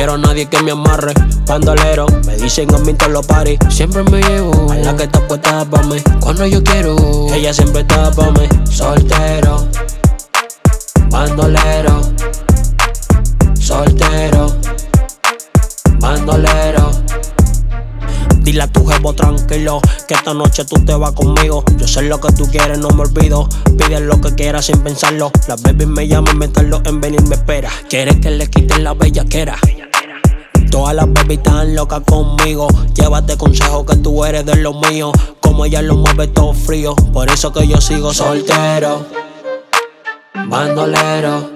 quiero a nadie que me amarre. Bandolero, me dicen a mí en todos los parties. Siempre me llevo a la que está puesta pa' mí. Cuando yo quiero, ella siempre está pa' mí. Soltero, bandolero, soltero, bandolero. Dile a tu jevo tranquilo, que esta noche tú te vas conmigo. Yo sé lo que tú quieres, no me olvido. Pide lo que quieras sin pensarlo. Las baby me llaman, me tardó en venir, me espera. Quieres que le quiten la bellaquera. Todas las baby están locas conmigo. Llévate consejo que tú eres de lo mío. Como ella lo mueve todo frío. Por eso que yo sigo soltero, bandolero,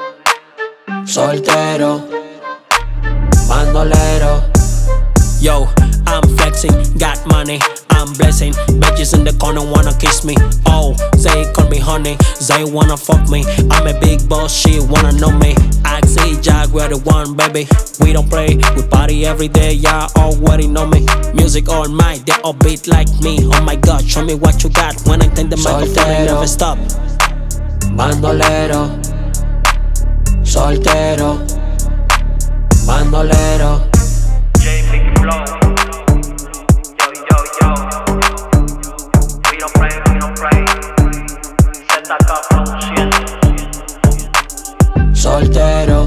soltero, bandolero. Yo, I'm flexing, got money, I'm blessing. Bitches in the corner wanna kiss me. Oh, they call me honey, they wanna fuck me. I'm a big boss, she wanna know me. I say Jack, we're the one, baby. We don't play, we party every day, y'all already know me. Music all night, they all beat like me. Oh my God, show me what you got. When I take the microphone, I never stop. Bandolero, soltero, bandolero. Flow. Yo, yo, we don't pray. ZK produciendo. Soltero,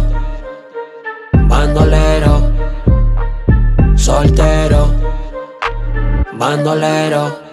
bandolero, soltero, bandolero.